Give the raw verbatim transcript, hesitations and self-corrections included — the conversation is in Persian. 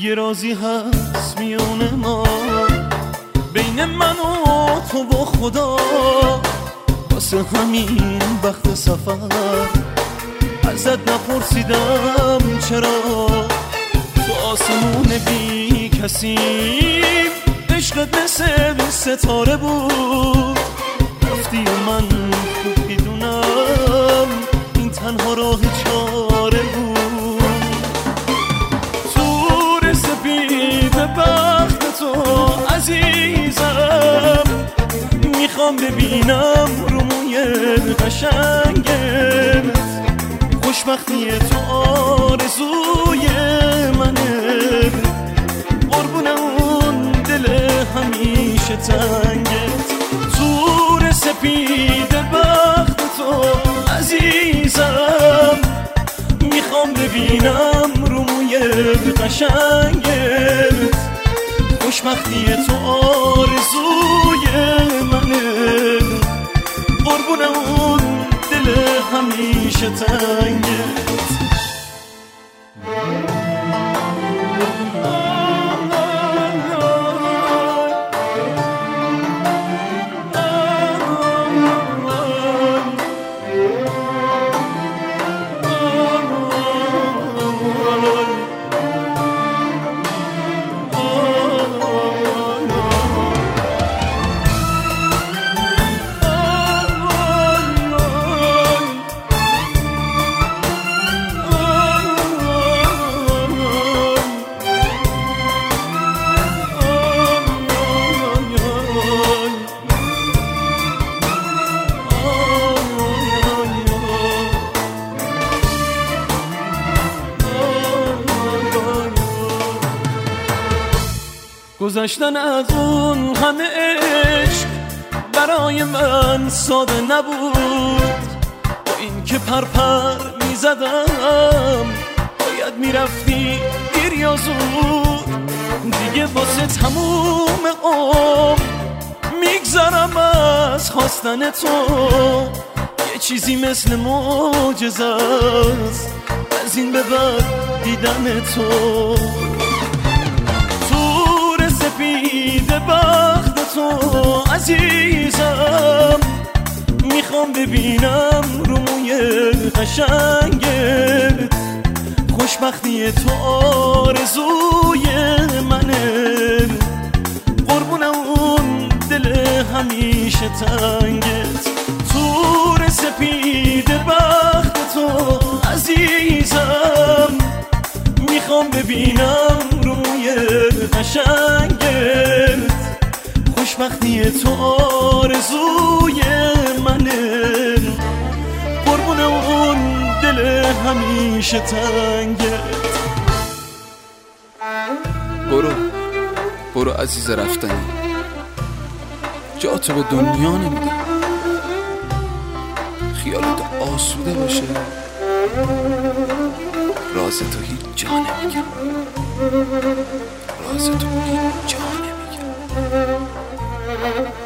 یه رازی هست میونه ما، بین من و تو و خدا. واسه همین وقت سفر ازت نپرسیدم چرا. تو آسمون بی کسیم، عشقت مثل ستاره بود. رفتی و من خوب میدونم این تنها راه چاره بود. تور سپید بخت تو عزیزم، میخوام ببینم رو موی قشنگت. خوشبختی تو آرزوی منه، قربون اون دل همیشه تنگت. تور سپید بخت تو عزیزم، میخوام ببینم رو موی قشنگت. خوشبختی تو آرزوی منه، قربون اون دل همیشه تنگت. گذشتن از اون همه عشق برای من ساده نبود. با این که پرپر می زدم باید می رفتی دیر یا زود. دیگه واسه تموم عمر میگذرم از خواستن تو. یه چیزی مثل معجزه است از این به بعد دیدن تو. سپید بخت تو عزیزم، میخوام ببینم رو موی قشنگت. خوشبختی تو آرزوی منه، قربون اون دل همیشه تنگت. تور سپید بخت تو عزیزم، میخوام ببینم رو موی قشنگت. خوشبختی تو آرزوی منه، قربون اون دل همیشه تنگت. برو برو عزیز رفتنی، جا تو به دنیا نمیدم. خیالت آسوده باشه، راز تو هیچ جا نمیگم. راز تو هیچ جا نمیگم.